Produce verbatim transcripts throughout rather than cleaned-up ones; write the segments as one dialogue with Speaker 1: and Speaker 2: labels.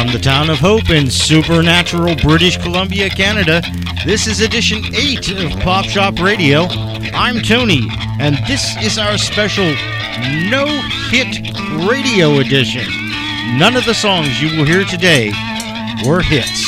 Speaker 1: From the town of Hope in supernatural British Columbia, Canada, this is edition eight of Pop Shop Radio. I'm Tony, and this is our special no-hit radio edition. None of the songs you will hear today were hits.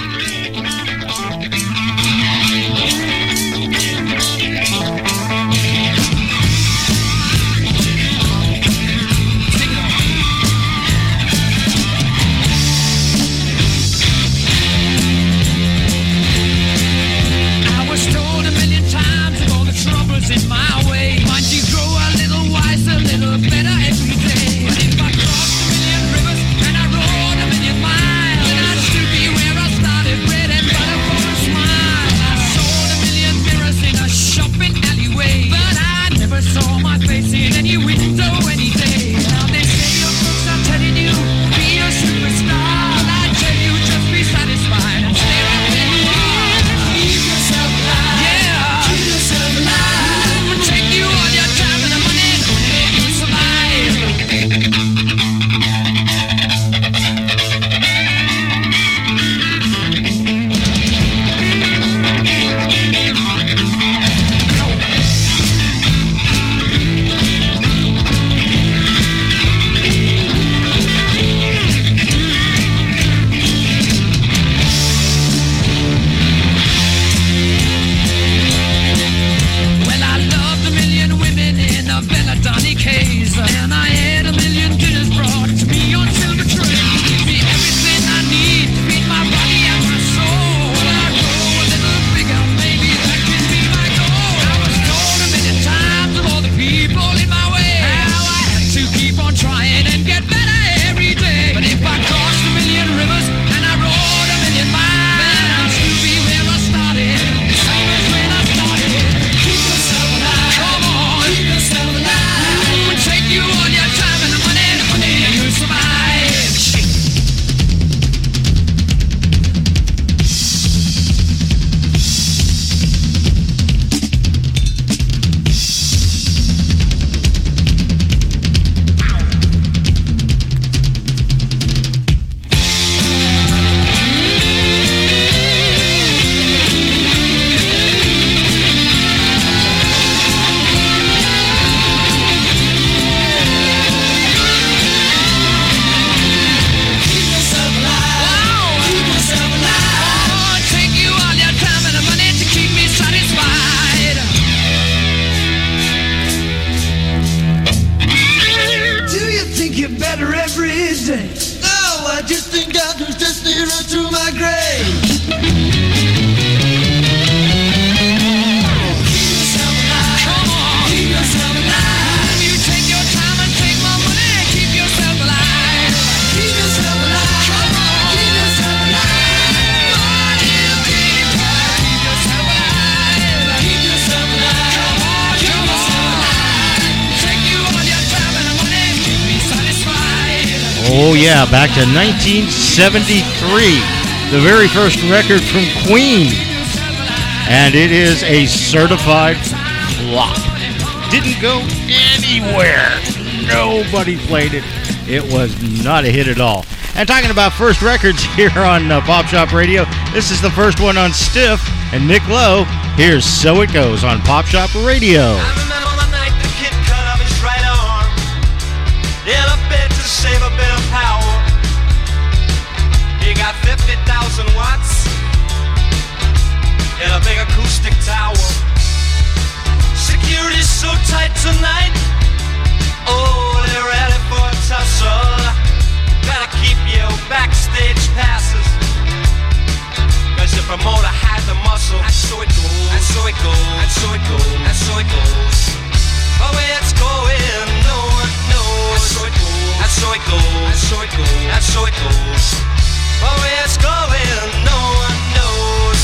Speaker 1: Oh yeah, back to nineteen seventy-three, the very first record from Queen, and it is a certified flop. Didn't go anywhere. Nobody played it. It was not a hit at all. And talking about first records here on uh, Pop Shop Radio, this is the first one on Stiff, and Nick Lowe. Here's So It Goes on Pop Shop Radio.
Speaker 2: Save a bit of power. He got fifty thousand watts in a big acoustic tower. Security's so tight tonight. Oh, they're ready for a tussle. Gotta keep your backstage passes, cause the promoter had the muscle. And so it goes, and so it goes, and so it goes, and so it goes. Oh, where it's going, no one knows. And so it goes. And so it goes, and so it goes, and so it goes. But where it's going, no one knows.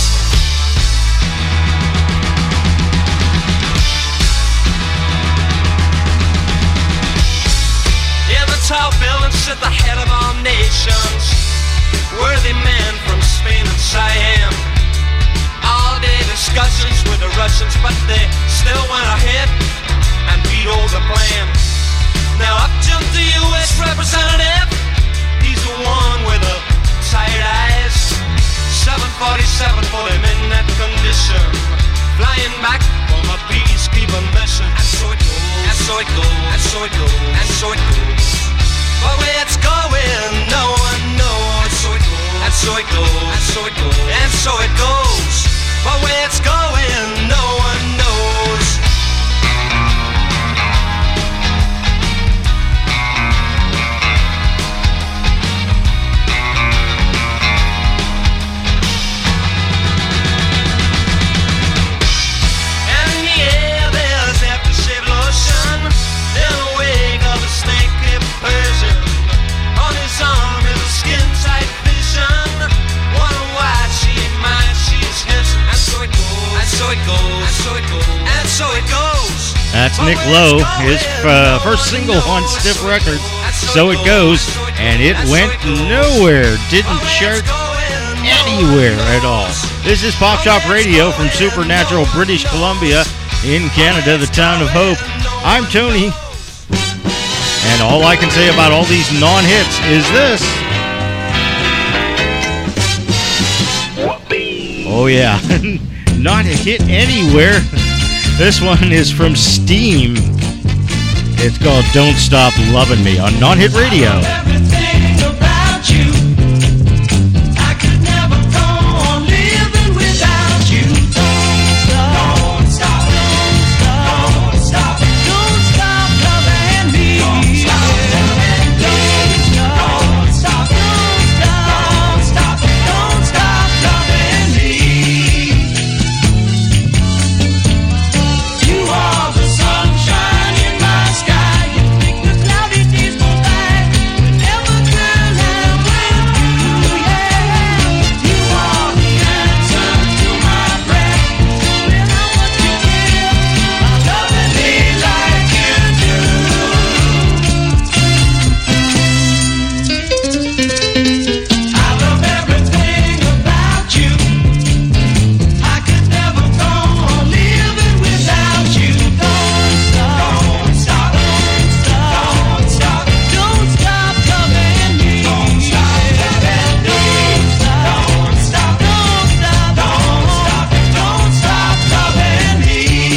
Speaker 2: In the tall building sit the head of all nations, worthy men from Spain and Siam. All day discussions with the Russians, but they still went ahead and vetoed the plan. Now up jumped the U S representative. He's the one with a so it goes, and so it goes. But where it's going, no one knows. And so it goes, and so it goes, and so it goes, and so it goes. But where it's going, no one knows. And in the air there's aftershave lotion. In the wake of a snake-hipped Persian. On his arm is a skin-tight vision. Wonder why she ain't mine, she's his. And so it goes, and so it goes, and so it goes, and so it goes.
Speaker 1: That's Nick Lowe, his uh, first single on Stiff Records, So It Goes, and it went nowhere, didn't chart anywhere at all. This is Pop Shop Radio from Supernatural, British Columbia, in Canada, the town of Hope. I'm Tony, and all I can say about all these non-hits is this. Oh yeah, not a hit anywhere. This one is from Steam. It's called Don't Stop Lovin' Me on Non-Hit Radio.
Speaker 3: Everything about you, I could never go on living without you. Don't stop, don't stop, don't stop, don't stop loving me. Don't stop, don't stop, don't stop, don't stop loving me. You are the sunshine in my sky. You make the cloudy days go by. Whenever girl I'm with you, yeah. You are the answer to my prayer. When I want you here, I loving me like you do. I love everything about you. I could never go on living without you. Don't stop, don't stop, don't stop, don't stop loving me. Don't stop, don't stop, don't stop, don't stop, don't stop loving me.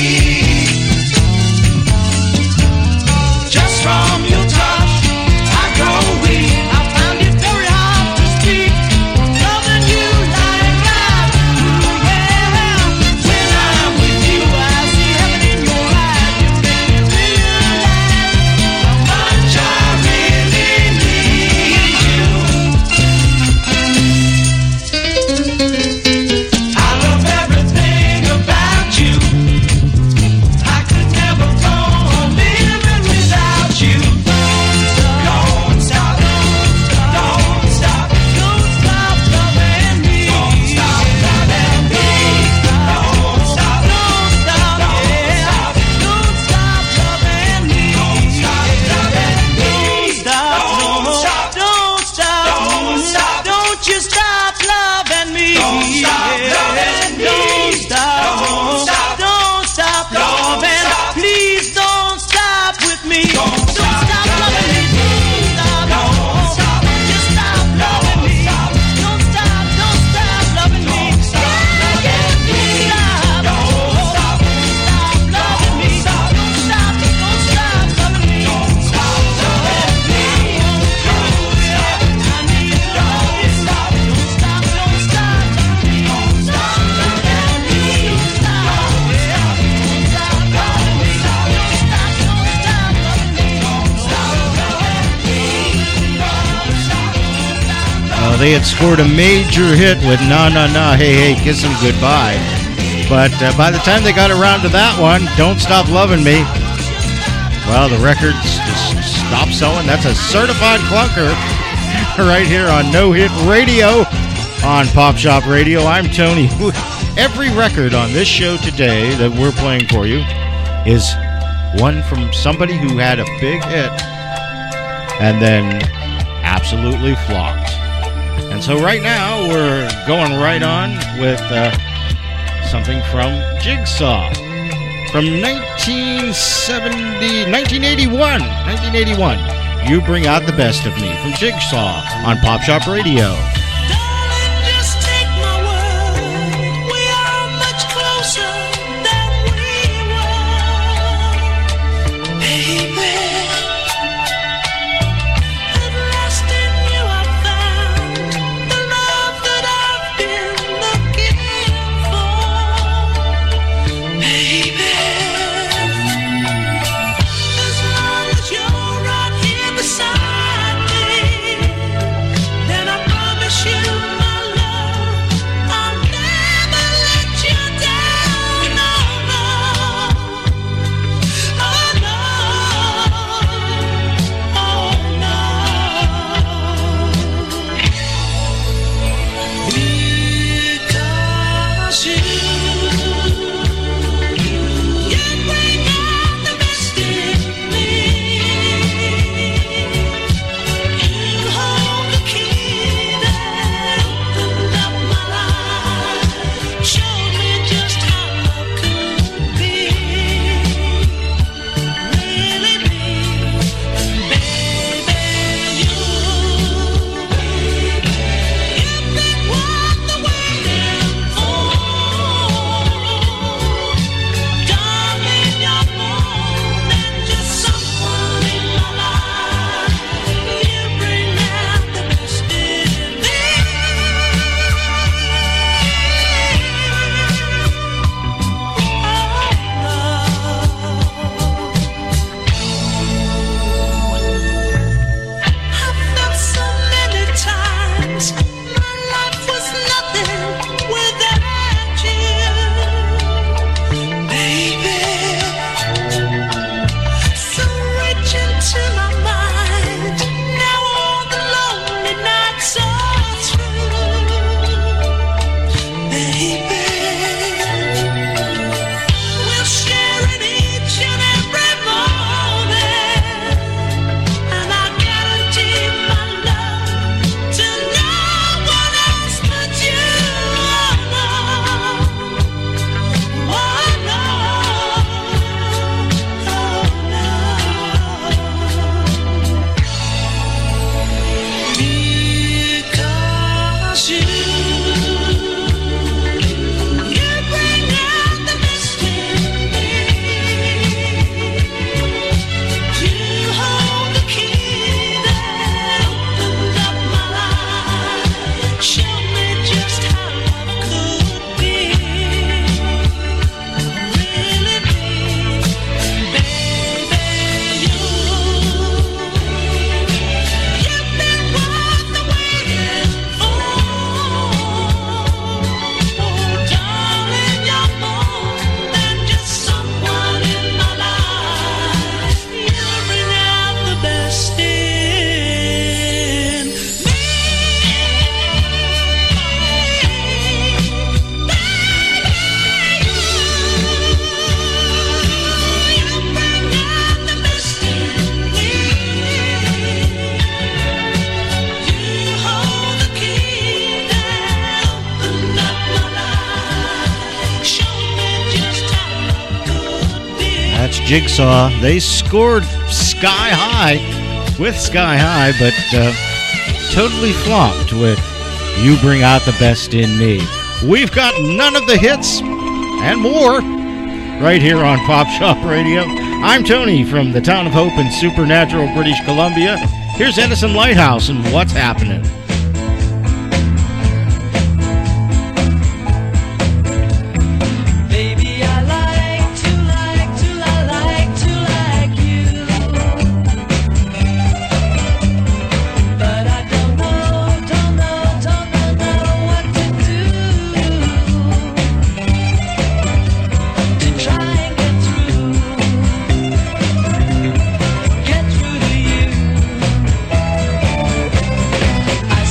Speaker 3: Just from your touch, I grow weak. I found it very hard to speak. Loving you like I do, yeah. When I'm with you, I see heaven in your eyes. You make me realize how much I really need you. I love everything about you. I could never go on living without you. Don't stop, don't stop, don't stop loving me. Don't stop loving me. Don't stop, don't stop, yeah. Don't stop loving me. Don't stop loving me. Don't stop, don't stop, don't stop, don't you stop loving me. Don't stop loving me. Don't stop, don't stop, don't stop loving. Please don't stop with me. Don't stop loving me. Don't stop, just stop loving me. Don't stop, don't stop loving me. Yeah, yeah, stop. Don't stop, stop loving me. Don't stop, don't stop loving me. Don't stop loving me. I need you. Don't stop, don't stop, don't stop loving me. Don't stop loving me. Stop, yeah. Don't stop loving me. Don't stop, don't stop loving me. Don't stop loving me. Don't stop, don't stop.
Speaker 1: Uh, they had scored a major hit with Na Na Na, Hey Hey, Kiss 'Em Goodbye. But uh, by the time they got around to that one, Don't Stop Loving Me, well, the records just stopped selling. That's a certified clunker right here on No Hit Radio on Pop Shop Radio. I'm Tony. Every record on this show today that we're playing for you is one from somebody who had a big hit and then absolutely flopped. And so right now we're going right on with uh, something from Jigsaw from nineteen seventy, nineteen eighty-one, nineteen eighty-one. You Bring Out the Best of Me from Jigsaw on Pop Shop Radio.
Speaker 3: Darling, just take my word. We are much closer than we were, baby.
Speaker 1: Jigsaw. They scored Sky High with Sky High, but uh, totally flopped with You Bring Out the Best in Me. We've got none of the hits and more right here on Pop Shop Radio. I'm Tony from the town of Hope in Supernatural, British Columbia. Here's Edison Lighthouse and What's Happening.
Speaker 3: I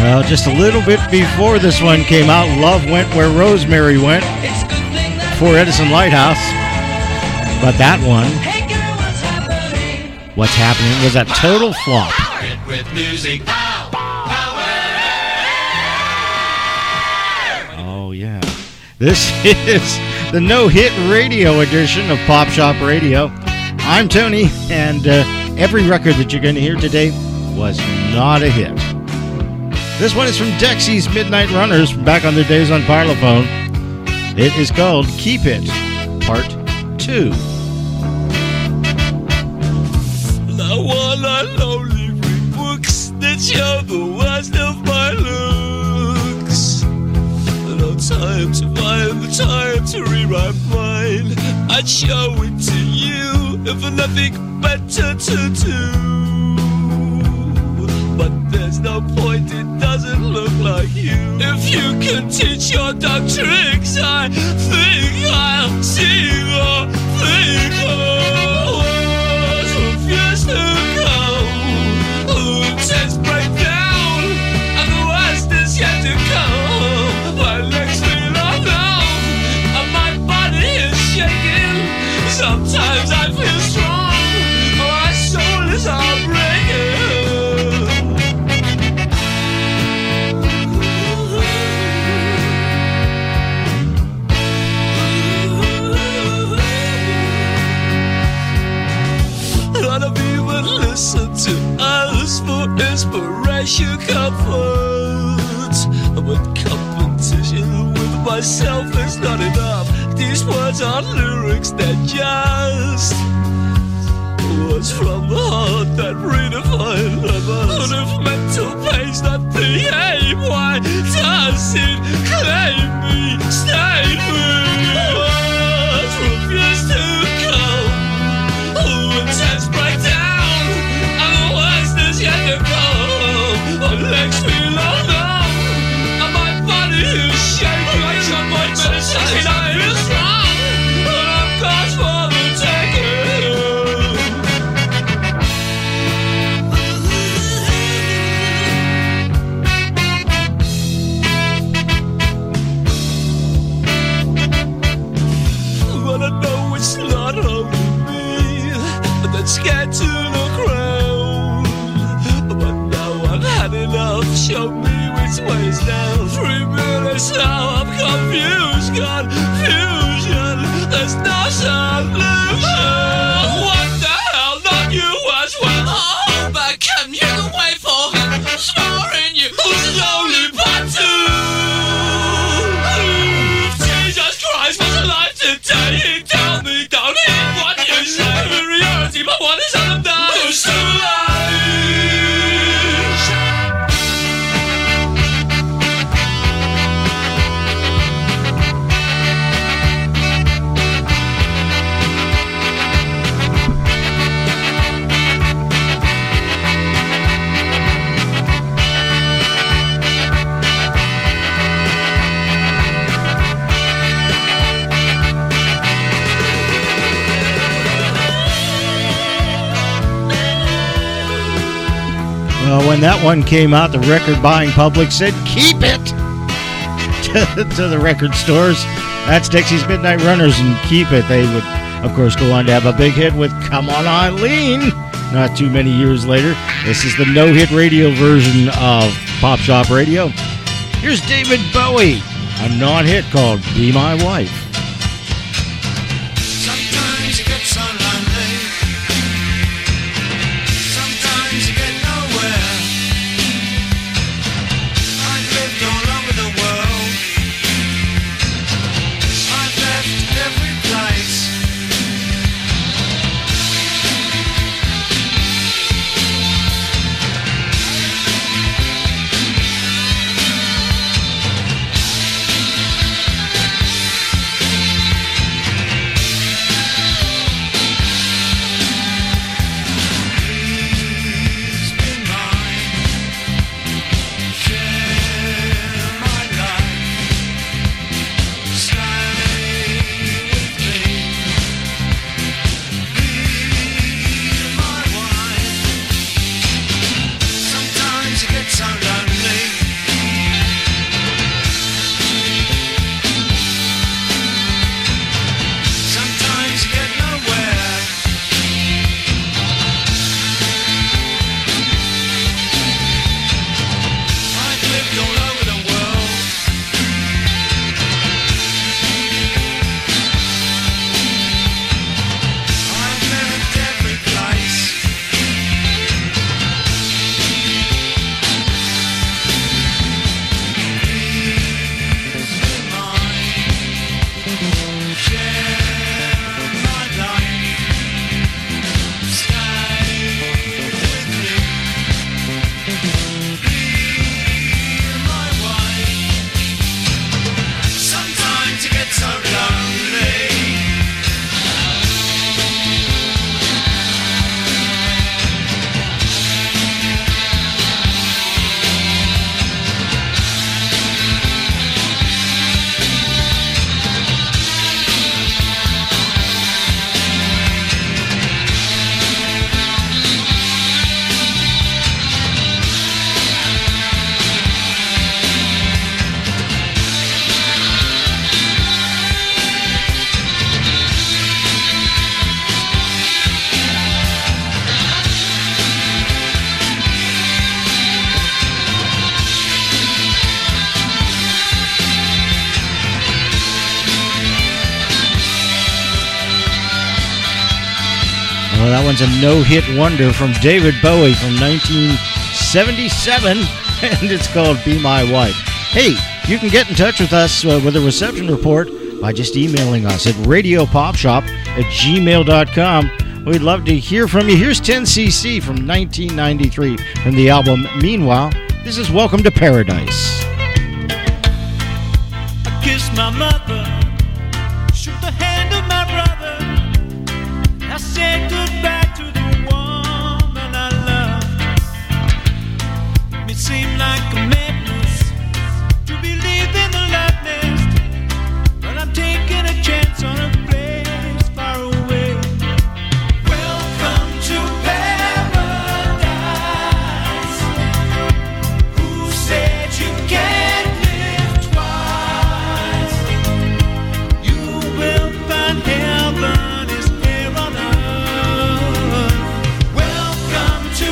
Speaker 1: Well, just a little bit before this one came out, Love Went Where Rosemary Went for Edison Lighthouse. But that one, What's Happening, was a total flop.
Speaker 2: With music.
Speaker 1: Oh, yeah. This is the no-hit radio edition of Pop Shop Radio. I'm Tony, and uh, every record that you're going to hear today was not a hit. This one is from Dexy's Midnight Runners from back on their days on Parlophone. It is called Keep It, Part two.
Speaker 3: I wanna lonely read books that show the worst of my looks. No time to find the time to read my mind. I'd show it to you if nothing better to do. But there's no point, it doesn't look like you. If you can teach your dog tricks, I think I'll see or think oh, refuse to come. Oh, test break down, and the worst is yet to come. My legs feel all numb, and my body is shaking. Sometimes I feel strong, my soul is heartbreaking. Listen to us for inspiration, comfort. But competition with myself is not enough. These words are lyrics that just words from the heart that redefine lovers. But if mental pain's not the aim, why does it claim me, stay me? Words refuse to come. Oh, intense breakdown, and the worst is yet to come. My legs feel all numb, and my body is shaking. Like someone meditating, I feel strong, but I'm caught for the taking. But I know it's not only me that's scared to look round. But now I've had enough, show me which way's down. Three minutes now, I'm confused, confusion, there's no solution. What the hell, not you as well. Oh, but can you can wait for him, snoring you, who's lonely part two. Jesus Christ, what's a life today? He tell me, don't hear what you say. Inferiority, but what is on the down? Who's to lie?
Speaker 1: Well, when that one came out, the record-buying public said, keep it, to, to the record stores. That's Dexy's Midnight Runners and Keep It. They would, of course, go on to have a big hit with Come On Eileen not too many years later. This is the no-hit radio version of Pop Shop Radio. Here's David Bowie, a non-hit called Be My Wife.
Speaker 2: Sometimes you get so lonely. Sometimes you get nowhere. I've lived all over the world. I've left every place.
Speaker 1: Well, that one's a no-hit wonder from David Bowie from nineteen seventy-seven, and it's called Be My Wife. Hey, you can get in touch with us uh, with a reception report by just emailing us at radio pop shop at gmail dot com. We'd love to hear from you. Here's ten C C from nineteen ninety-three from the album Meanwhile. This is Welcome to Paradise.
Speaker 3: I kissed my mother, shook the hand of my brother. I said goodbye to the woman I love. It seemed like a madness to believe in the love nest, but I'm taking a chance on a place far away. Welcome to paradise. Who said you can't live twice? You will find heaven is here on earth. Welcome to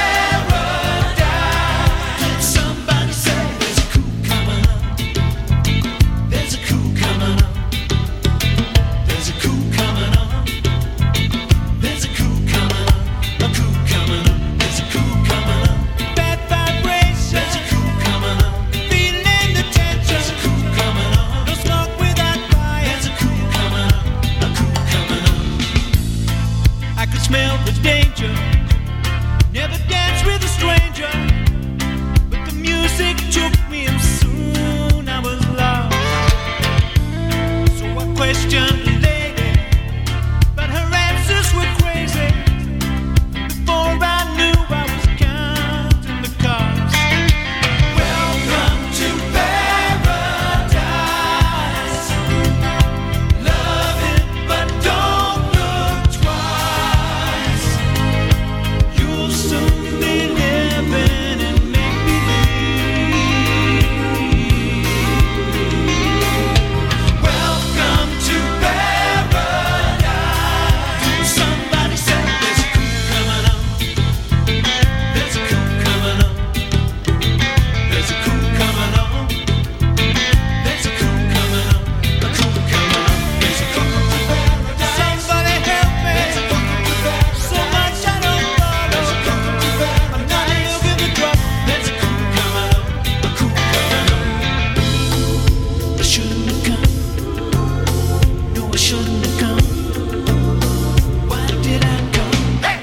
Speaker 3: paradise. Somebody say there's a coup coming up. There's a coup coming up. There's a coup coming up. There's a coup coming up. A coup coming up. There's a coup coming up. Bad vibration. There's a coup coming up. Feeling the tension. There's a coup coming up. No smoke without fire. There's a coup coming up. A coup coming up. I could smell the danger. Never danced with a stranger, but the music took me and soon I was lost. So I questioned the lady, but her answers were crazy. Before I knew I was counting the cost. Welcome to paradise. Love it, but don't look twice. You'll soon be living in make-believe. Welcome to paradise. Somebody said there's a coup coming up. There's a coup coming up. There's a coup coming up. There's a coup coming up. A coup coming up. There's a coup to paradise. Somebody help me. So much I don't follow. I'm not looking for trouble. There's a coup coming up. A coup coming up. I shouldn't have come. No, I shouldn't have come. Why did I come?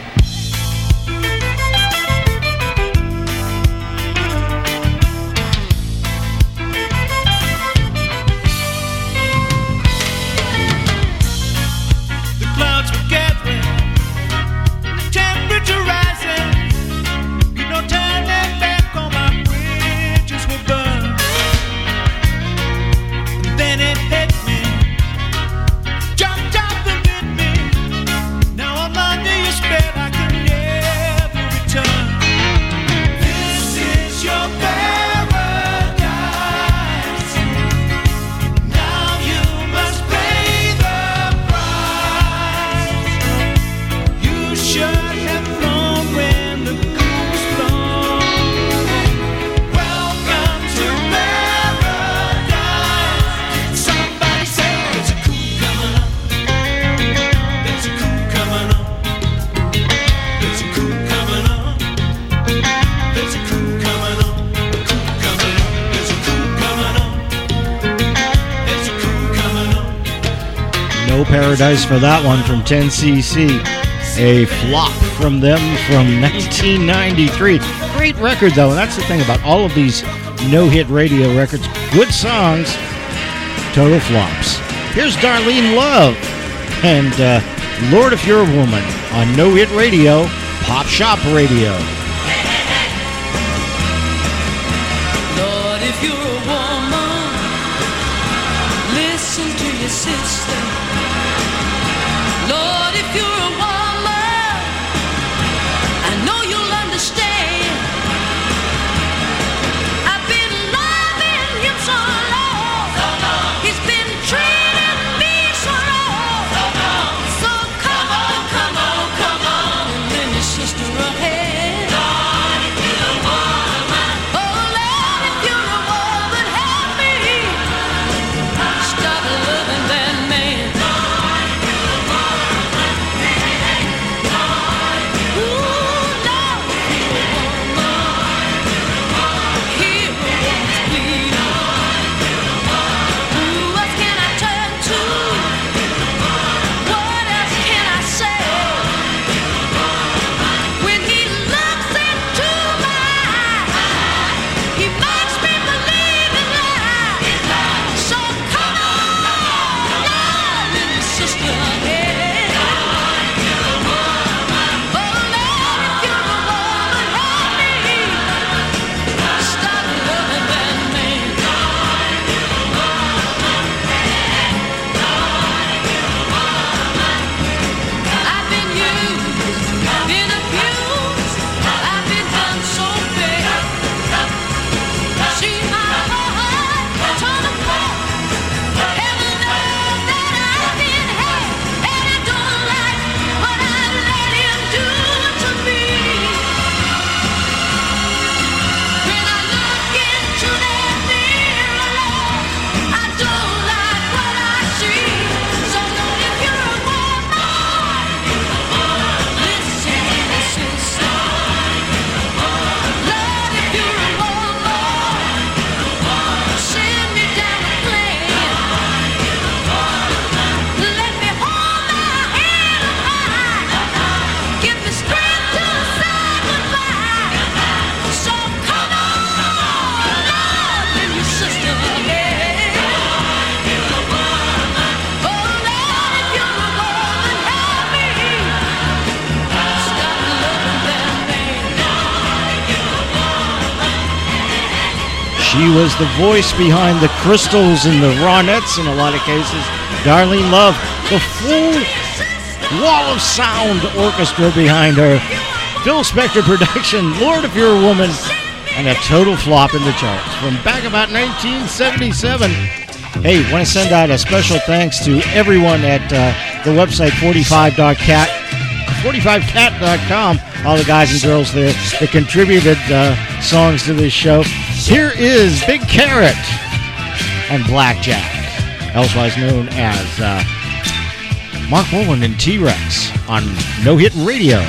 Speaker 3: The clouds were gathering, the temperature rising. You know, turning back on my bridges were burned. Then it hit me, jumped up and bit me. Now I'm under your spell, I can never return. This is your paradise. Now you must pay the price. You should have known when the coup was blown. Welcome to paradise. Somebody say there's a coup coming up. There's a coup coming up. There's a coup coming up. There's a coup coming up. A coup coming up. There's a coup coming up. There's a coup coming up.
Speaker 1: No Paradise for that one from ten C C. A flop from them from nineteen ninety-three. Great record, though, and that's the thing about all of these no-hit radio records. Good songs, total flops. Here's Darlene Love and uh, Lord If You're a Woman on No-Hit Radio, Pop Shop Radio.
Speaker 4: Lord, if you're a woman, listen to your sister. Lord, if you're a woman, I know you'll understand. I've been loving him so long. He's been treating me so wrong. So come on, come on, come on, and lend your sister a hand. Lord, if you're a woman. Oh, Lord, if you're a woman, help me. Stop loving that man.
Speaker 1: She was the voice behind the Crystals and the Ronettes in a lot of cases. Darlene Love, the full wall of sound orchestra behind her. Phil Spector production, Lord, If You're a Woman, and a total flop in the charts from back about nineteen seventy-seven. Hey, want to send out a special thanks to everyone at uh, the website forty-five dot cat, forty-five cat dot com, all the guys and girls there that contributed uh, songs to this show. Here is Big Carrot and Blackjack, elsewise known as uh, Mark Boland and T-Rex on No Hit Radio.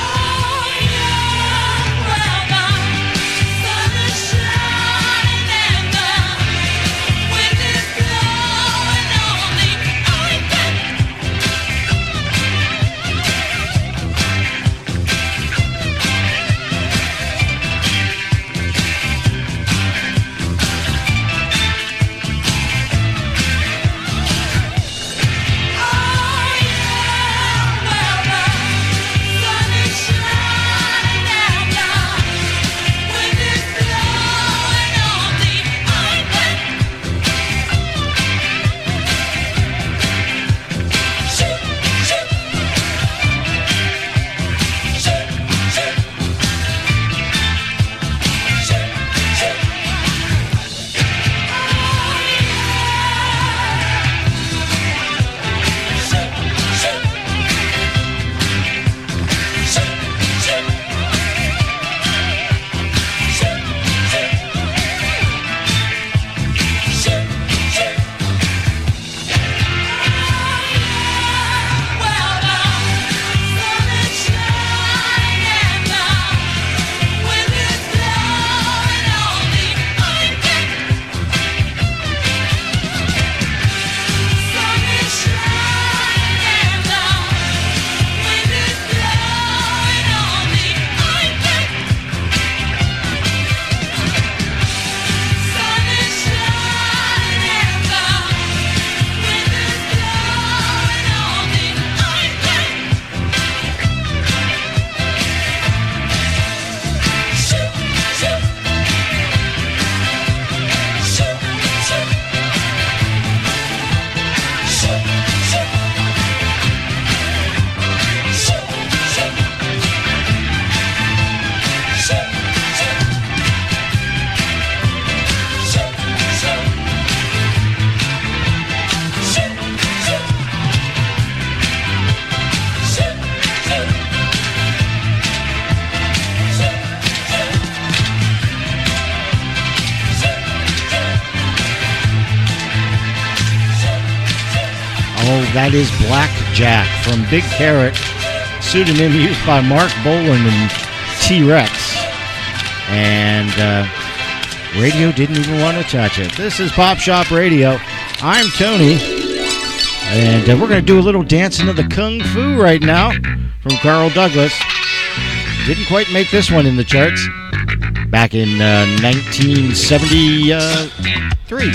Speaker 1: That is Blackjack from Big Carrot, pseudonym used by Mark Boland and T-Rex. And uh, radio didn't even want to touch it. This is Pop Shop Radio. I'm Tony. And uh, we're going to do a little Dancing to the Kung Fu right now from Carl Douglas. Didn't quite make this one in the charts back in uh, nineteen seventy-three.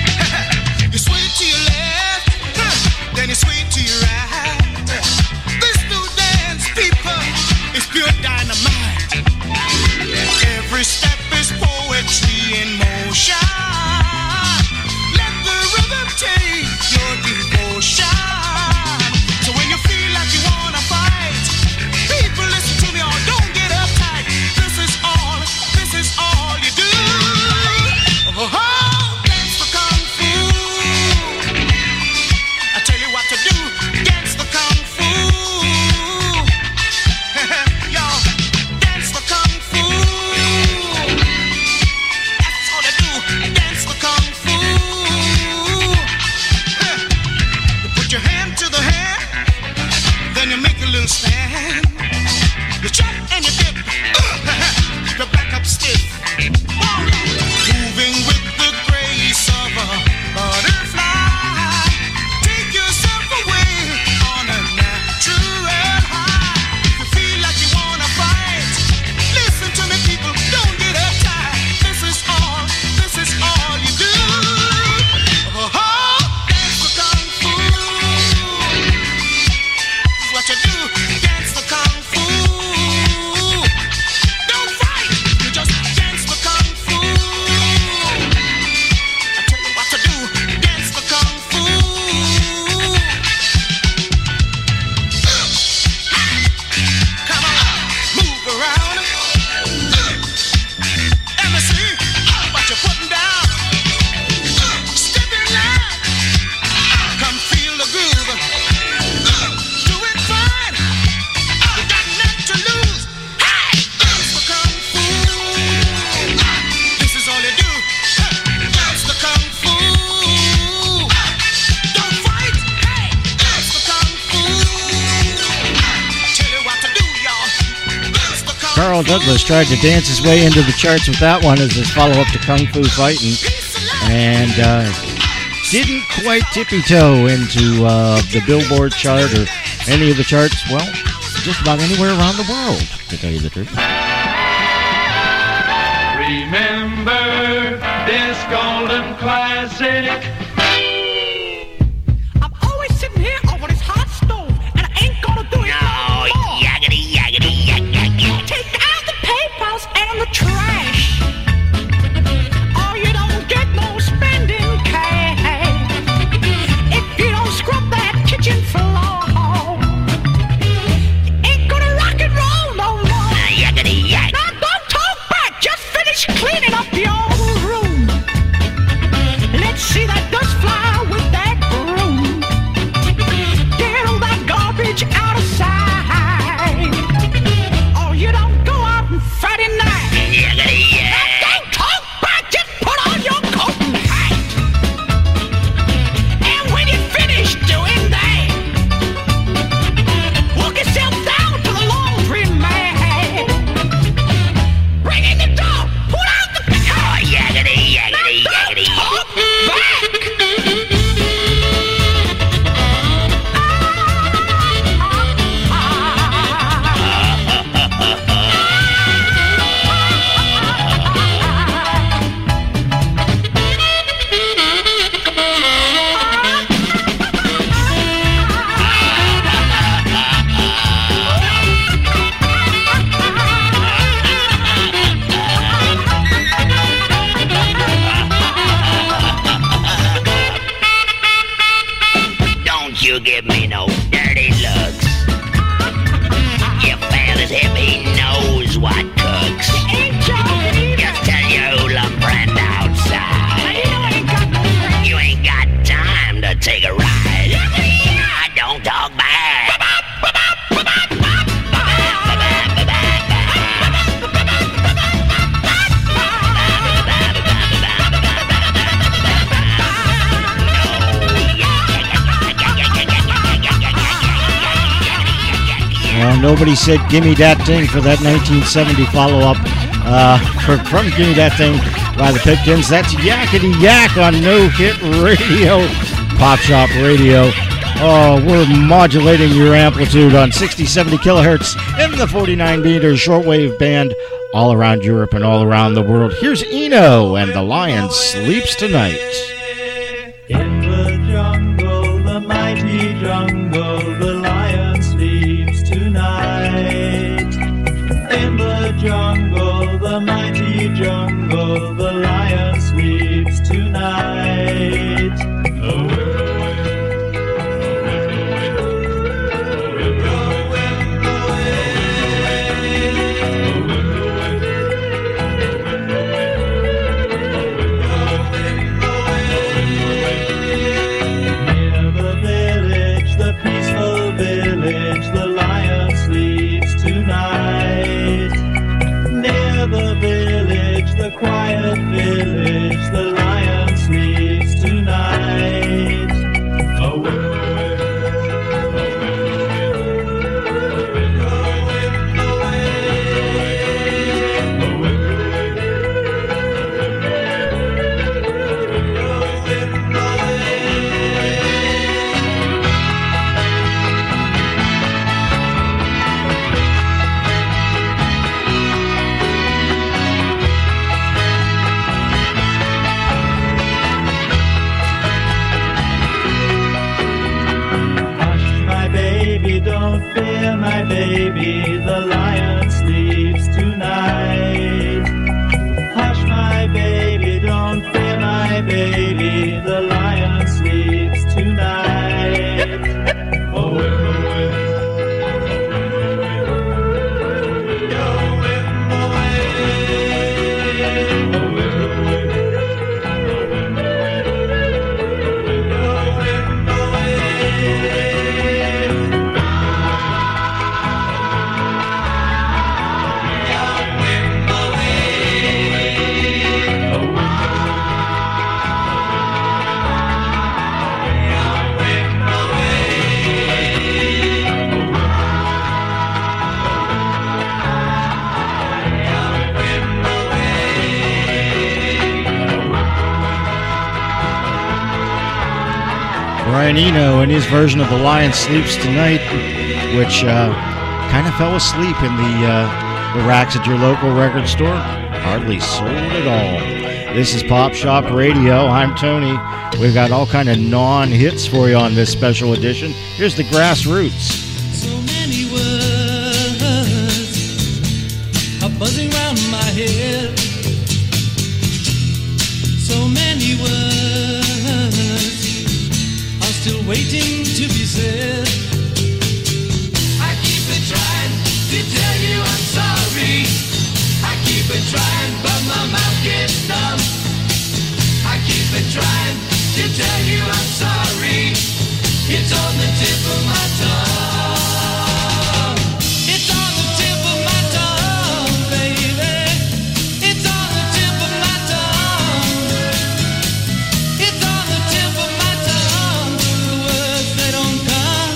Speaker 5: Then you swing to your right.
Speaker 1: McDonnell Douglas tried to dance his way into the charts with that one as his follow-up to Kung Fu Fighting, and uh, didn't quite tippy-toe into uh, the Billboard chart or any of the charts, well, just about anywhere around the world, to tell you the truth.
Speaker 3: Remember this golden classic.
Speaker 4: I'm always sitting here over this hot stove, and I ain't gonna do it no more.
Speaker 5: Yaggity, yaggity, yak, yak, yak.
Speaker 4: Take out the papers and the trash. Oh, you don't get no spending cash. If you don't scrub that kitchen floor, you ain't gonna rock and roll no more.
Speaker 5: Yaggity, yak.
Speaker 4: Now don't talk back, just finish cleaning up your room. Let's see that dust fly with that broom. Get all that garbage out of sight. Oh, you don't go out on Friday night.
Speaker 5: Yaggity, yak.
Speaker 4: Now don't talk back, just put on your coat and hat. And when you finish doing that, walk yourself down to the laundry man. Bring in the dog, put out the
Speaker 5: Oh, yaggity, yaggity,
Speaker 4: Now
Speaker 5: yaggity.
Speaker 4: don't talk back.
Speaker 5: Don't you give me no dirty looks. Your fella's hip, he knows what cooks.
Speaker 4: Ain't Johnny.
Speaker 5: Just tell your hoodlum friend outside.
Speaker 4: You ain't got no friends.
Speaker 5: You ain't got time to take a ride. I don't talk back.
Speaker 1: Well, nobody said "Gimme That Thing" for that nineteen seventy follow-up uh, for, from "Gimme That Thing" by the Pipkins. That's Yakety Yak on No Hit Radio, Pop Shop Radio. Oh, we're modulating your amplitude on sixty, seventy kilohertz in the forty-nine meter shortwave band all around Europe and all around the world. Here's Eno and the Lion Sleeps Tonight.
Speaker 3: In the jungle, the mighty jungle, the lion sleeps tonight. In the jungle, the mighty jungle, the lion sleeps tonight. Near the village, the peaceful village, the lion sleeps tonight. Near the village, the quiet village, the lion sleeps tonight. Hush, my baby, don't fear, my baby, the lion sleeps tonight. Hush, my baby, don't fear, my baby, the lion sleeps tonight. Oh,
Speaker 1: Brian Eno and his version of The Lion Sleeps Tonight, which uh, kind of fell asleep in the, uh, the racks at your local record store. Hardly sold at all. This is Pop Shop Radio. I'm Tony. We've got all kind of non-hits for you on this special edition. Here's the Grassroots.
Speaker 3: So many words are buzzing round my head. So many words are still waiting to be said. I keep it trying to tell you I'm sorry. I keep it trying, but my mouth gets numb. I keep it trying to tell you I'm sorry. It's on the tip of my tongue. It's on the tip of my tongue, baby. It's on the tip of my tongue. It's on the tip of my tongue. The words they don't come.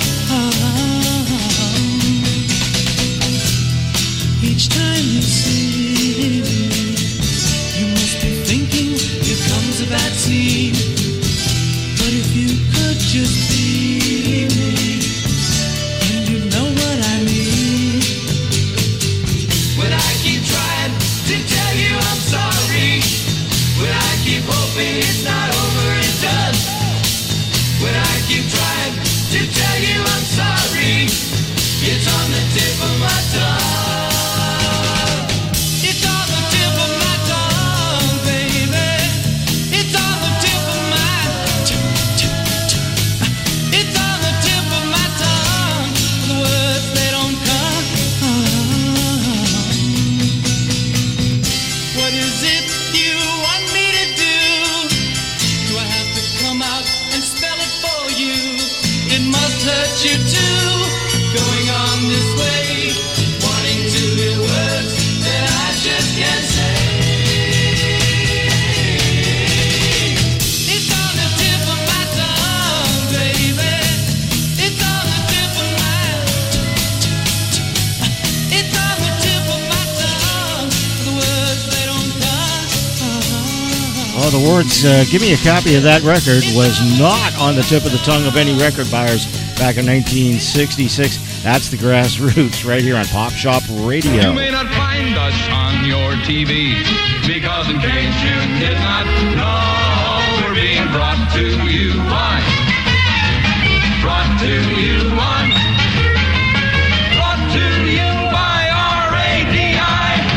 Speaker 3: Each time you see me, you must be thinking here comes a bad scene. But if you could just be me, and you know what I mean. When I keep trying to tell you I'm sorry, when I keep hoping it's not over and done, when I keep trying to tell you I'm sorry, it's on the tip of my tongue. It's on the tip of my tongue, baby. It's on the tip of my It's on the tip of my tongue. The words they don't come. What is it you want me to do? Do I have to come out and spell it for you? It must hurt you too. Going on this way, wanting to hear words that I just can't say. It's on the tip of my tongue, baby. It's on the tip of my It's on the tip of my tongue. The words they don't come.
Speaker 1: Well, the words, uh, give me a copy of that record, was not on the tip of the tongue of any record buyers back in nineteen sixty-six. That's the Grassroots right here on Pop Shop Radio.
Speaker 6: You may not find us on your T V, because in case you did not know, we're being brought to you by, brought to you on, brought to you by R A D I.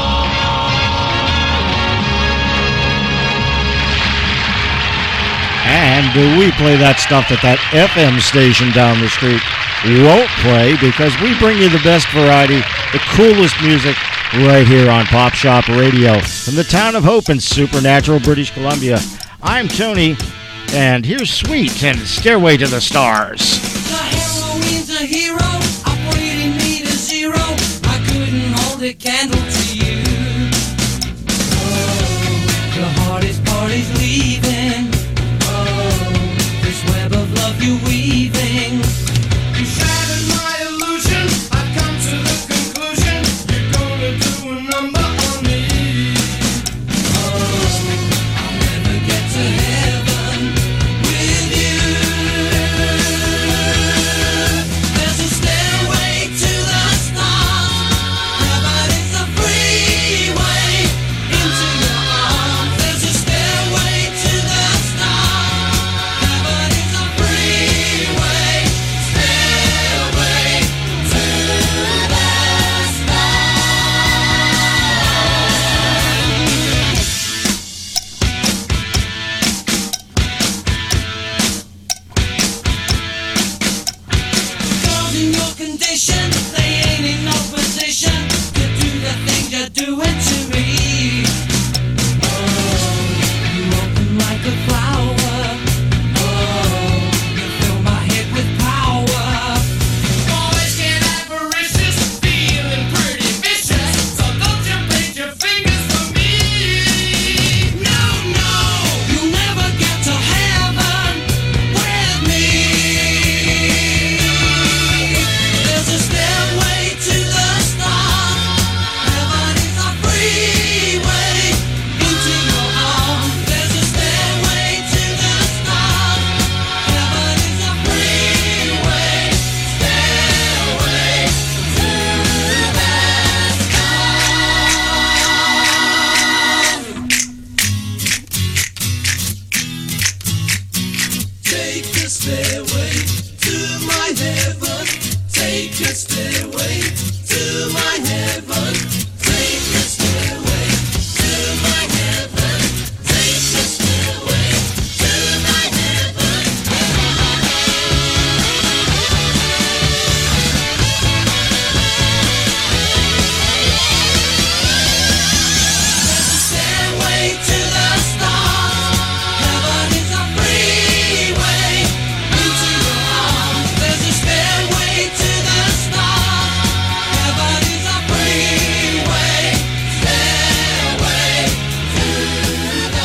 Speaker 1: And do we play that stuff that that F M station down the street won't play, because we bring you the best variety, the coolest music right here on Pop Shop Radio from the town of Hope in Supernatural, British Columbia. I'm Tony, and here's Sweet and Stairway to the Stars.
Speaker 3: The heroine's a hero, operating me to zero. I couldn't hold a candle to you. Oh, the hardest part is leaving. Oh, this web of love you're weaving. You shattered my illusion. I've come to the conclusion you're gonna do a number on me. Oh, I'll never get to heaven with you. There's a stairway to the stars, yeah, but it's a free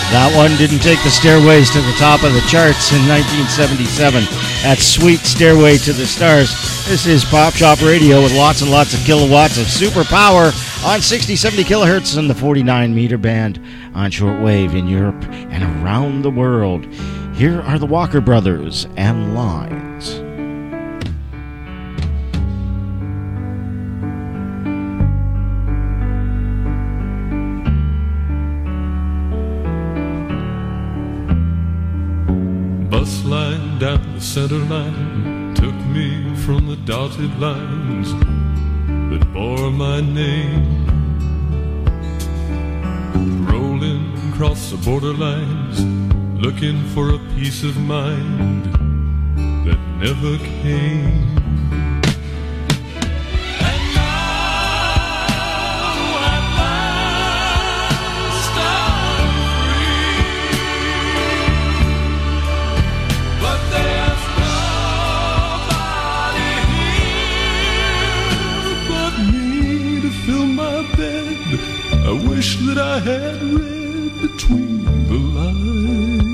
Speaker 1: That one didn't take the Stairways to the top of the charts in nineteen seventy-seven. That sweet Stairway to the Stars. This is Pop Shop Radio with lots and lots of kilowatts of super power on sixty, seventy kilohertz and the forty-nine meter band on shortwave in Europe and around the world. Here are the Walker Brothers and Lines.
Speaker 7: Bus line down the center line took me from the dotted lines that bore my name. Rolling across the borderlines, looking for a peace of mind that never came. I wish that I had read between the lines.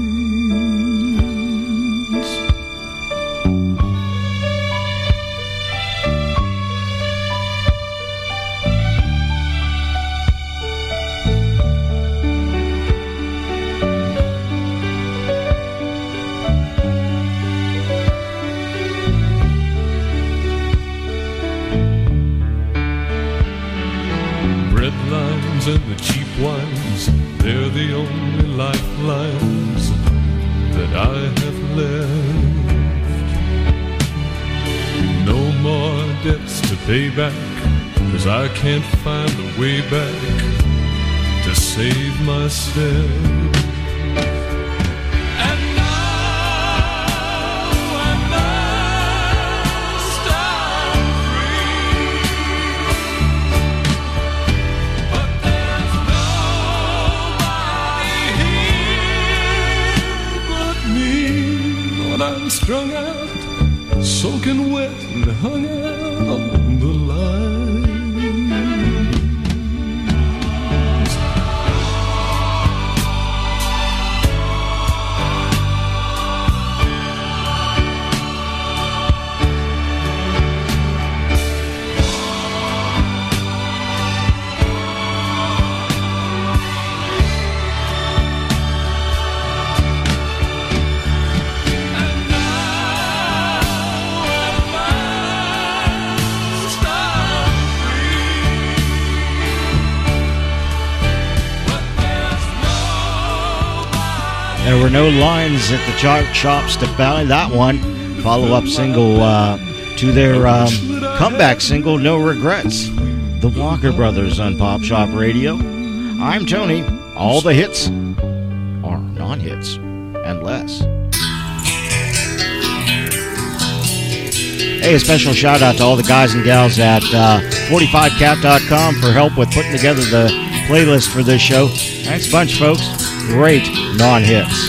Speaker 7: And the cheap wines, they're the only lifelines that I have left. No more debts to pay back, 'cause I can't find a way back to save myself. Strung out, soaking wet and hung out on the line.
Speaker 1: There were no lines at the chart shops to buy that one. Follow-up single uh, to their um, comeback single, No Regrets. The Walker Brothers on Pop Shop Radio. I'm Tony. All the hits are non-hits and less. Hey, a special shout out to all the guys and gals at uh, forty-five cat dot com for help with putting together the playlist for this show. Thanks a bunch, folks. Great non-hits.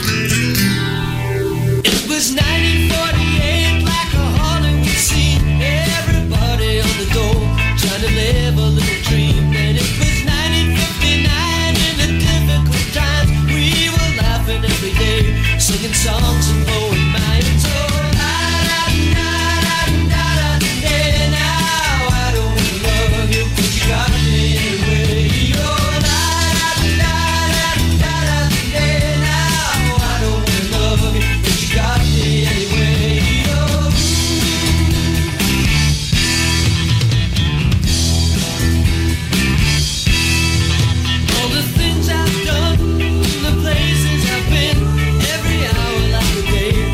Speaker 3: It was nineteen forty-eight, like a Hollywood scene. Everybody on the go, trying to live a little dream. And it was nineteen fifty-nine, in the difficult times. We were laughing every day, singing songs and blowing minds. Oh, hey, now I don't love you, 'cause you got me anyway. Oh, every hour like a day.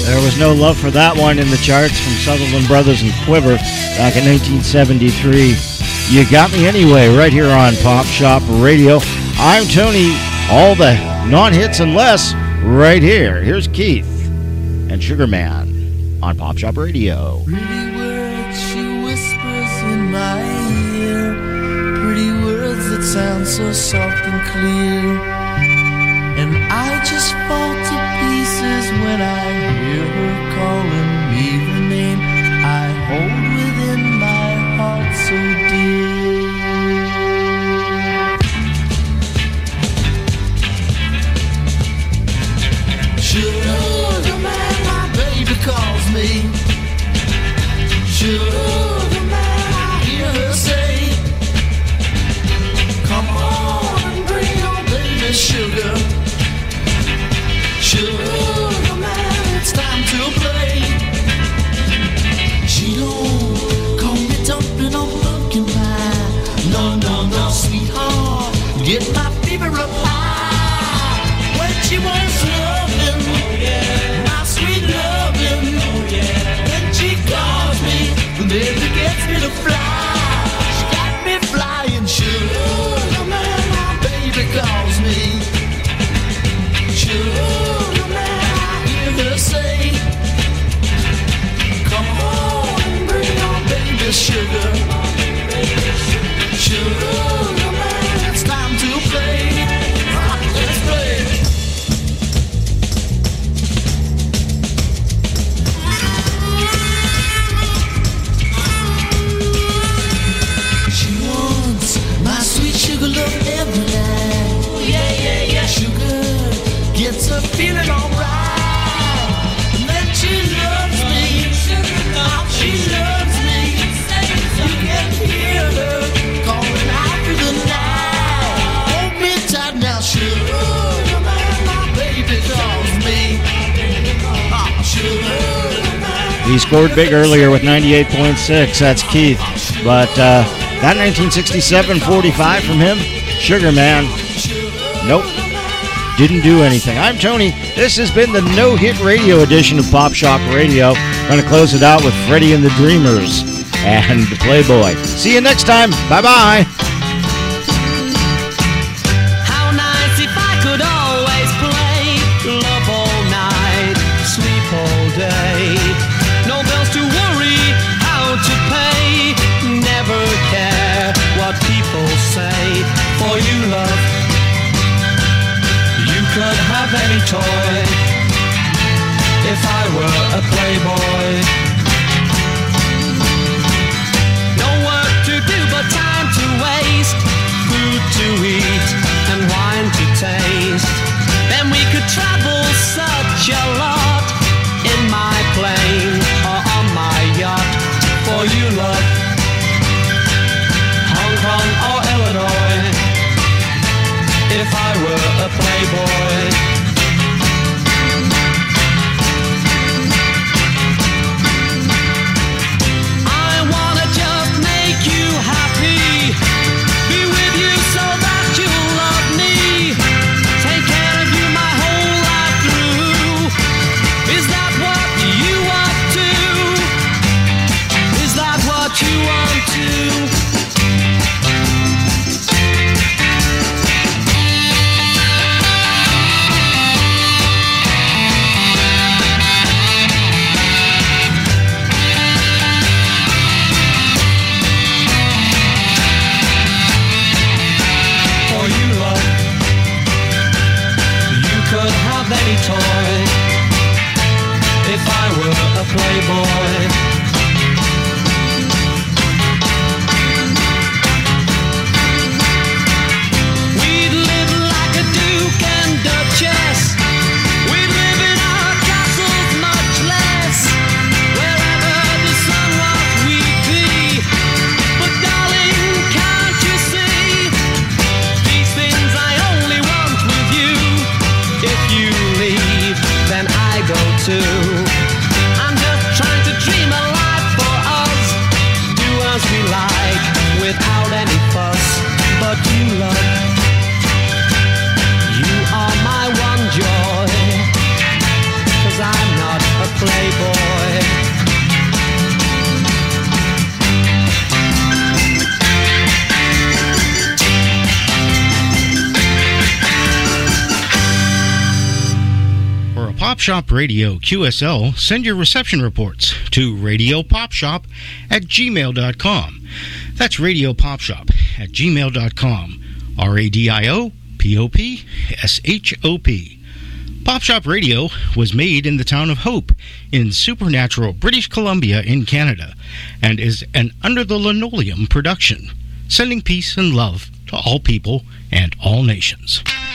Speaker 1: There was no love for that one in the charts from Sutherland Brothers and Quiver back in nineteen seventy-three. You Got Me Anyway, right here on Pop Shop Radio. I'm Tony. All the non-hits and less right here. Here's Keith and Sugar Man on Pop Shop Radio.
Speaker 3: Pretty words she whispers in my ear, pretty words that sound so soft and clear, and I just fall to pieces when I hear her calling me the name I hold within my heart so dear. Sugar man, my baby calls me. Sugar man, I hear her say, come on and bring your baby sugar. Sugar man, it's time to play. She don't call me dumpling or pumpkin pie. No, no, no, sweetheart, get my fever up high. When she wants loving, oh yeah, my sweet loving, oh yeah. When she calls me, the baby gets me to fly. She got me flying. Sugar man, my baby calls me. Sugar man, I hear her say, come on and bring your baby sugar. Sugar man, it's time to play. Let's play. She wants my sweet sugar love every night. Yeah, yeah, yeah. Sugar gets her feeling alright. And then she loves me. Oh, she loves me. You can hear her calling out through the night. Hold me tight now, sugar man, my baby calls me. Oh, sugar man.
Speaker 1: He scored big earlier with ninety-eight point six. That's Keith. But uh, that nineteen sixty-seven forty-five from him, Sugar Man, nope, didn't do anything. I'm Tony. This has been the no-hit radio edition of Pop Shop Radio. Going to close it out with Freddie and the Dreamers and Playboy. See you next time. Bye-bye.
Speaker 8: How nice if I could always play love all night, sleep all day. No bills to worry how to pay. Never care what people say. For you, love, you could have any toy. If I were a playboy, no work to do but time to waste, food to eat and wine to taste. Then we could travel such a lot in my plane or on my yacht. For you, love, Hong Kong or Illinois. If I were a playboy, I wanna just make you happy, be with you so that you love me, take care of you my whole life through. Is that what you want to? Is that what you want to? Any toy, if I were a playboy. We'd live like a duke and duchess. We'd live in our castles much less. Wherever the sun was we'd be. But darling, can't you see? These things I only want with you. If you leave, then I go too. I'm just trying to
Speaker 1: Pop Shop Radio Q S L send your reception reports to radiopopshop at gmail dot com. That's radiopopshop at gmail dot com. R A D I O P O P S H O P. Pop Shop Radio was made in the town of Hope in Supernatural, British Columbia in Canada, and is an Under the Linoleum production, sending peace and love to all people and all nations.